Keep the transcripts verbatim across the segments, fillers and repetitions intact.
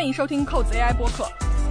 欢迎收听扣子 A I 播客。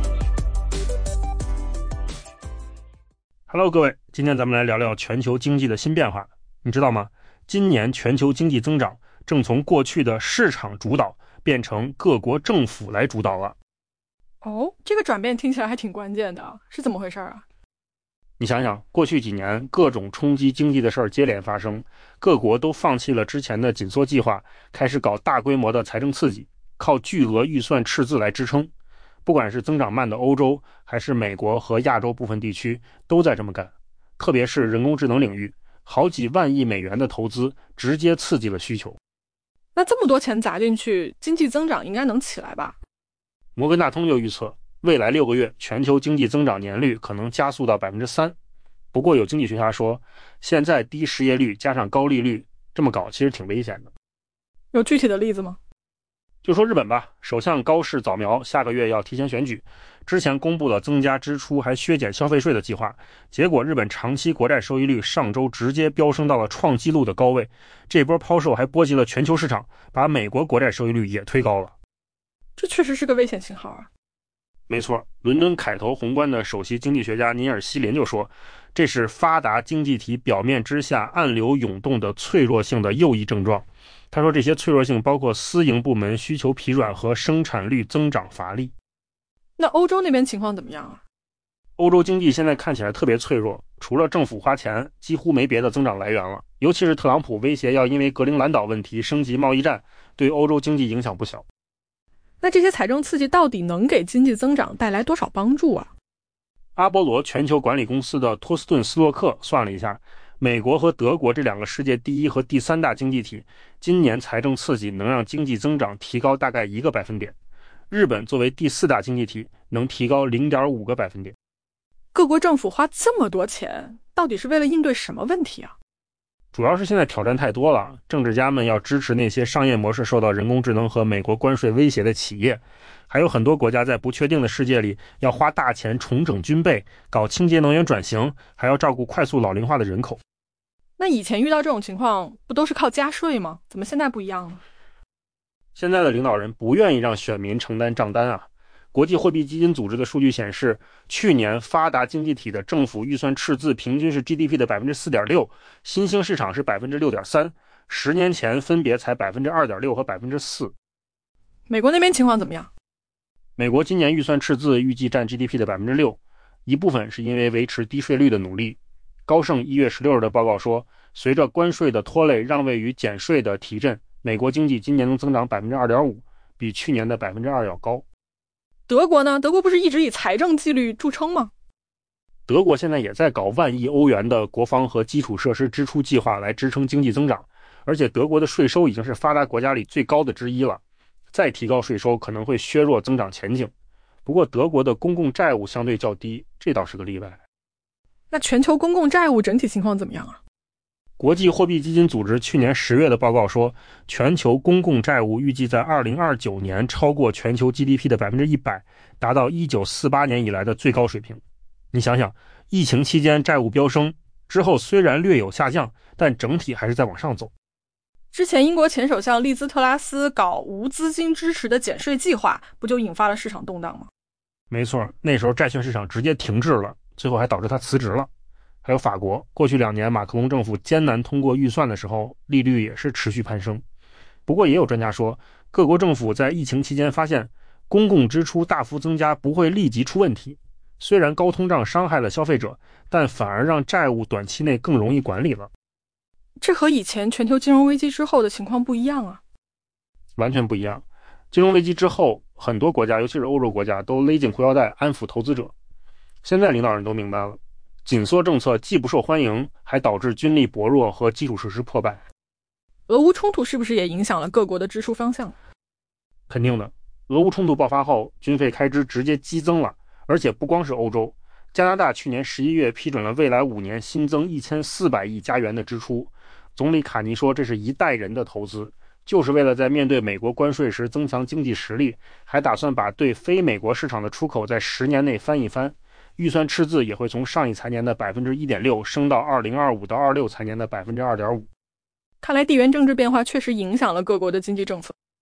Hello， 各位，今天咱们来聊聊全球经济的新变化。你知道吗？今年全球经济增长正从过去的市场主导变成各国政府来主导了。 哦，这个转变听起来还挺关键的，是怎么回事啊？ 你想想，过去几年各种冲击经济的事儿接连发生，各国都放弃了之前的紧缩计划，开始搞大规模的财政刺激，靠巨额预算赤字来支撑。不管是增长慢的欧洲，还是美国和亚洲部分地区，都在这么干。特别是人工智能领域，好几万亿美元的投资直接刺激了需求。 那这么多钱砸进去，经济增长应该能起来吧？ 摩根大通就预测，未来六个月全球经济增长年率可能加速到 百分之三。 不过有经济学家说，现在低失业率加上高利率，这么搞其实挺危险的。 有具体的例子吗？ 就说日本吧，首相高市早苗下个月要提前选举，之前公布了增加支出还削减消费税的计划，结果日本长期国债收益率上周直接飙升到了创纪录的高位，这波抛售还波及了全球市场，把美国国债收益率也推高了。 这确实是个危险信号啊。 没错，伦敦凯投宏观的首席经济学家尼尔·希林就说，这是发达经济体表面之下暗流涌动的脆弱性的又一症状。他说，这些脆弱性包括私营部门需求疲软和生产率增长乏力。 那欧洲那边情况怎么样啊？ 欧洲经济现在看起来特别脆弱，除了政府花钱，几乎没别的增长来源了。尤其是特朗普威胁要因为格陵兰岛问题升级贸易战，对欧洲经济影响不小。 那这些财政刺激到底能给经济增长带来多少帮助啊？ 阿波罗全球管理公司的托斯顿·斯洛克算了一下，美国和德国这两个世界第一和第三大经济体，今年财政刺激能让经济增长提高大概一个百分点。日本作为第四大经济体，能提高 零点五个百分点。 各国政府花这么多钱，到底是为了应对什么问题啊？ 主要是现在挑战太多了，政治家们要支持那些商业模式受到人工智能和美国关税威胁的企业，还有很多国家在不确定的世界里要花大钱重整军备，搞清洁能源转型，还要照顾快速老龄化的人口。 那以前遇到这种情况不都是靠加税吗？怎么现在不一样了？ 现在的领导人不愿意让选民承担账单啊。国际货币基金组织的数据显示，去年发达经济体的政府预算赤字平均是 G D P 的 百分之四点六， 新兴市场是 百分之六点三， 十年前分别才 百分之二点六 和 百分之四。 美国那边情况怎么样？ 美国今年预算赤字预计占 G D P 的 百分之六， 一部分是因为维持低税率的努力。高盛一月十六日的报告说，随着关税的拖累让位于减税的提振，美国经济今年能增长 百分之二点五， 比去年的 百分之二 要高。 德国呢？德国不是一直以财政纪律著称吗？ 德国现在也在搞万亿欧元的国防和基础设施支出计划来支撑经济增长，而且德国的税收已经是发达国家里最高的之一了，再提高税收可能会削弱增长前景。不过德国的公共债务相对较低，这倒是个例外。 那全球公共债务整体情况怎么样啊？ 国际货币基金组织去年十月的报告说，全球公共债务预计在二零二九年超过全球 G D P 的 百分之百， 达到一九四八年以来的最高水平。你想想，疫情期间债务飙升之后，虽然略有下降，但整体还是在往上走。 之前英国前首相利兹特拉斯搞无资金支持的减税计划，不就引发了市场动荡吗？ 没错，那时候债券市场直接停滞了，最后还导致他辞职了。还有法国，过去两年马克龙政府艰难通过预算的时候，利率也是持续攀升。不过也有专家说，各国政府在疫情期间发现公共支出大幅增加不会立即出问题，虽然高通胀伤害了消费者，但反而让债务短期内更容易管理了。 这和以前全球金融危机之后的情况不一样啊。 完全不一样。金融危机之后，很多国家尤其是欧洲国家都勒紧裤腰带安抚投资者。现在领导人都明白了，紧缩政策既不受欢迎，还导致军力薄弱和基础设施破败。 俄乌冲突是不是也影响了各国的支出方向？ 肯定的，俄乌冲突爆发后，军费开支直接激增了，而且不光是欧洲，加拿大去年十一月批准了未来五年新增一千四百亿加元的支出。总理卡尼说，这是一代人的投资，就是为了在面对美国关税时增强经济实力，还打算把对非美国市场的出口在十年内翻一番。预算赤字也会从上一财年的 百分之一点六 升到二零二五到二六财年的 百分之二点五。 看来地缘政治变化确实影响了各国的经济政策。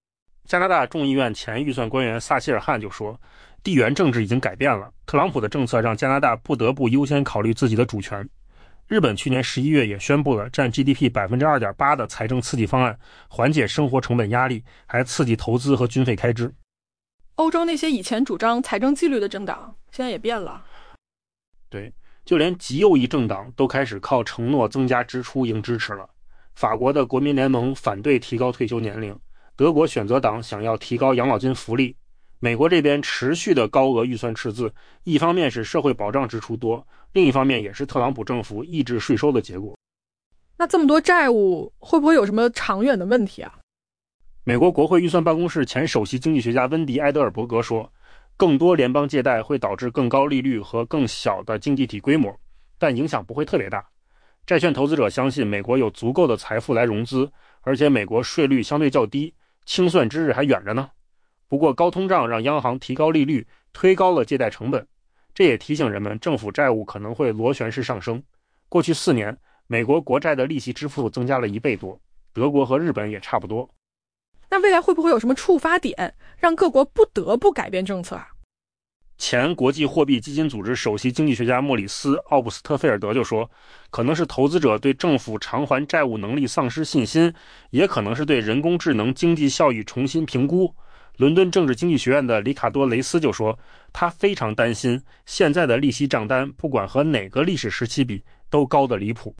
加拿大众议院前预算官员撒切尔汉就说，地缘政治已经改变了，特朗普的政策让加拿大不得不优先考虑自己的主权。日本去年十一月也宣布了占 G D P 百分之二点八 的财政刺激方案，缓解生活成本压力，还刺激投资和军费开支。 欧洲那些以前主张财政纪律的政党现在也变了。 对，就连极右翼政党都开始靠承诺增加支出赢支持了。法国的国民联盟反对提高退休年龄，德国选择党想要提高养老金福利，美国这边持续的高额预算赤字，一方面是社会保障支出多，另一方面也是特朗普政府抑制税收的结果。 那这么多债务会不会有什么长远的问题啊？ 美国国会预算办公室前首席经济学家温迪·埃德尔伯格说，更多联邦借贷会导致更高利率和更小的经济体规模，但影响不会特别大。债券投资者相信美国有足够的财富来融资，而且美国税率相对较低，清算之日还远着呢。不过高通胀让央行提高利率，推高了借贷成本，这也提醒人们政府债务可能会螺旋式上升。过去四年，美国国债的利息支付增加了一倍多，德国和日本也差不多。 那未来会不会有什么触发点，让各国不得不改变政策啊？ 前国际货币基金组织首席经济学家莫里斯·奥布斯特菲尔德就说，可能是投资者对政府偿还债务能力丧失信心，也可能是对人工智能经济效益重新评估。伦敦政治经济学院的里卡多·雷斯就说，他非常担心现在的利息账单不管和哪个历史时期比都高得离谱。